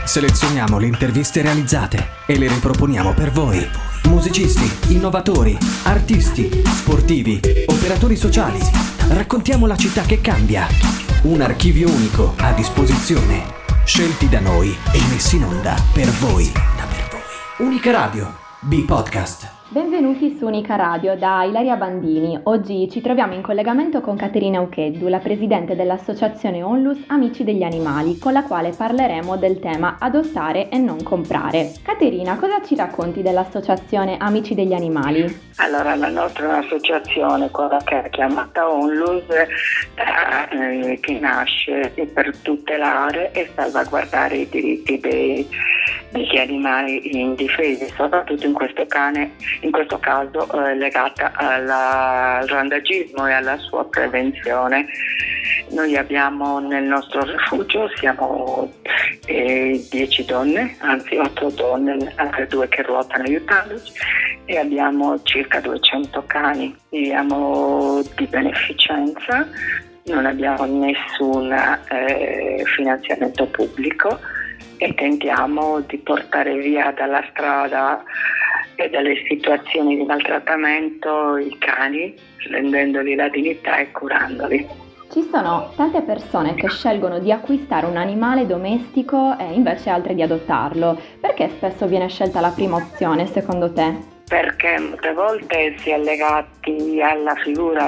Selezioniamo le interviste realizzate e le riproponiamo per voi. Musicisti, innovatori, artisti, sportivi, operatori sociali. Raccontiamo la città che cambia. Un archivio unico a disposizione. Scelti da noi e messi in onda per voi. Unica Radio, B-Podcast. Benvenuti su Unica Radio da Ilaria Bandini. Oggi ci troviamo in collegamento con Caterina Ucheddu, la presidente dell'associazione Onlus Amici degli Animali, con la quale parleremo del tema adottare e non comprare. Caterina, cosa ci racconti dell'associazione Amici degli Animali? Allora, la nostra associazione, quella che è chiamata Onlus, che nasce per tutelare e salvaguardare i diritti degli animali indifesi, soprattutto in questo caso legata al randagismo e alla sua prevenzione. Noi abbiamo nel nostro rifugio, siamo 10 donne, anzi 8 donne, altre 2 che ruotano aiutandoci, e abbiamo circa 200 cani. Viviamo di beneficenza, non abbiamo nessun finanziamento pubblico e tentiamo di portare via dalla strada e dalle situazioni di maltrattamento i cani, rendendoli la dignità e curandoli. Ci sono tante persone che scelgono di acquistare un animale domestico e invece altre di adottarlo. Perché spesso viene scelta la prima opzione, secondo te? Perché molte volte si è legati alla figura,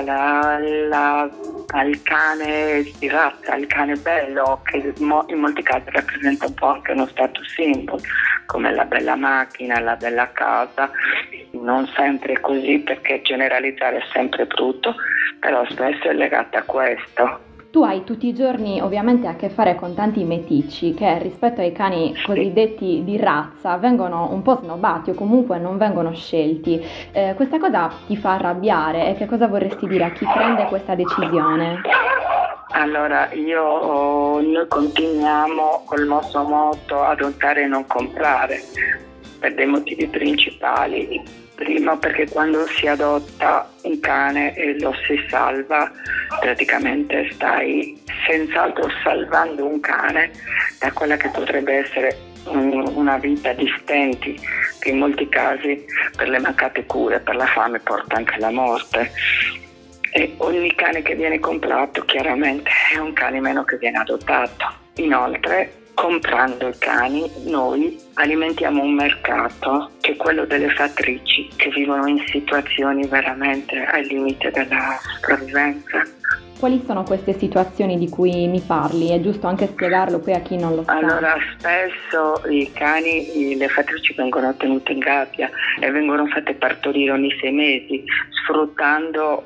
al cane di razza, al cane bello, che in molti casi rappresenta un po' anche uno status symbol, come la bella macchina, la bella casa. Non sempre è così, perché generalizzare è sempre brutto, però spesso è legata a questo. Tu hai tutti i giorni ovviamente a che fare con tanti meticci che rispetto ai cani cosiddetti di razza vengono un po' snobbati o comunque non vengono scelti. Questa cosa ti fa arrabbiare e che cosa vorresti dire a chi prende questa decisione? Allora, noi continuiamo col nostro motto adottare e non comprare per dei motivi principali. Primo, perché quando si adotta un cane e lo si salva, praticamente stai senz'altro salvando un cane da quella che potrebbe essere una vita di stenti, che in molti casi per le mancate cure, per la fame, porta anche alla morte. E ogni cane che viene comprato chiaramente è un cane meno che viene adottato. Inoltre, comprando i cani noi alimentiamo un mercato che è quello delle fattrici, che vivono in situazioni veramente al limite della sopravvivenza. Quali sono queste situazioni di cui mi parli? È giusto anche spiegarlo qui a chi non lo sa. Allora, spesso i cani, le fattrici vengono tenute in gabbia e vengono fatte partorire ogni 6 mesi, sfruttando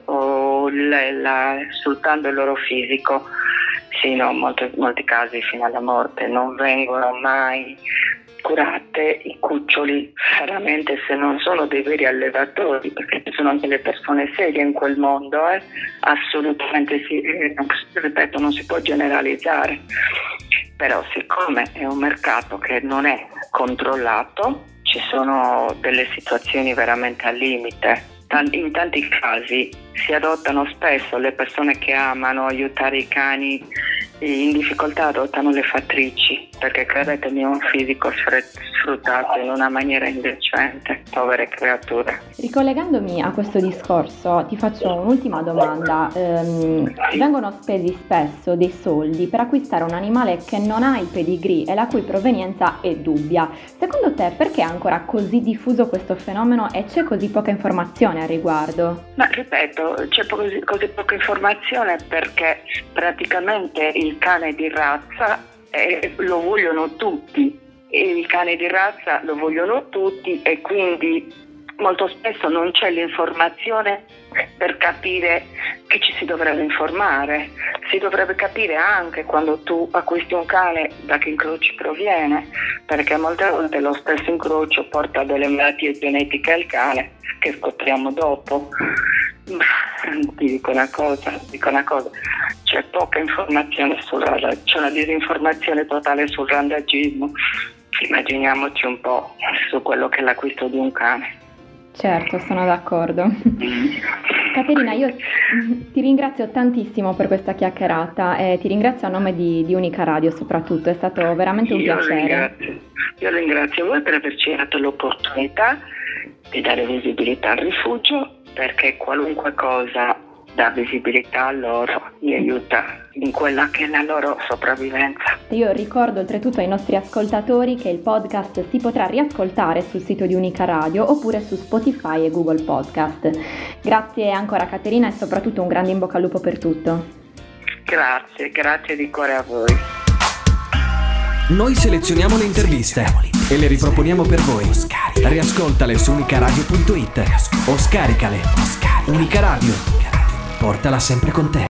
il loro fisico. Sino in molti casi fino alla morte. Non vengono mai curate i cuccioli, veramente, se non sono dei veri allevatori, perché ci sono anche le persone serie in quel mondo, assolutamente sì, ripeto, non si può generalizzare, però siccome è un mercato che non è controllato, ci sono delle situazioni veramente al limite. In tanti casi si adottano spesso le persone che amano aiutare i cani in difficoltà, adottano le fattrici, perché credetemi è un fisico sfruttato in una maniera indecente, povere creature. Ricollegandomi a questo discorso ti faccio un'ultima domanda. Vengono spesi spesso dei soldi per acquistare un animale che non ha il pedigree e la cui provenienza è dubbia. Secondo te perché è ancora così diffuso questo fenomeno e c'è così poca informazione al riguardo? Ma ripeto, c'è così poca informazione perché praticamente il cane di razza lo vogliono tutti, e il cane di razza lo vogliono tutti, e quindi molto spesso non c'è l'informazione per capire che ci si dovrebbe informare. Si dovrebbe capire anche quando tu acquisti un cane da che incroci proviene, perché molte volte lo stesso incrocio porta a delle malattie genetiche al cane che scopriamo dopo. Ti dico una cosa, c'è poca informazione c'è una disinformazione totale sul randagismo. Immaginiamoci un po' su quello che è l'acquisto di un cane. Certo, sono d'accordo. Caterina, io ti ringrazio tantissimo per questa chiacchierata e ti ringrazio a nome di Unica Radio soprattutto, è stato veramente un piacere. Io ringrazio voi per averci dato l'opportunità di dare visibilità al rifugio, perché qualunque cosa dà visibilità a loro, li aiuta in quella che è la loro sopravvivenza. Io ricordo oltretutto ai nostri ascoltatori che il podcast si potrà riascoltare sul sito di Unica Radio oppure su Spotify e Google Podcast. Grazie ancora Caterina e soprattutto un grande in bocca al lupo per tutto. Grazie di cuore a voi. Noi selezioniamo le interviste e le riproponiamo per voi. Riascoltale su unicaradio.it o scaricale. Unica Radio, portala sempre con te.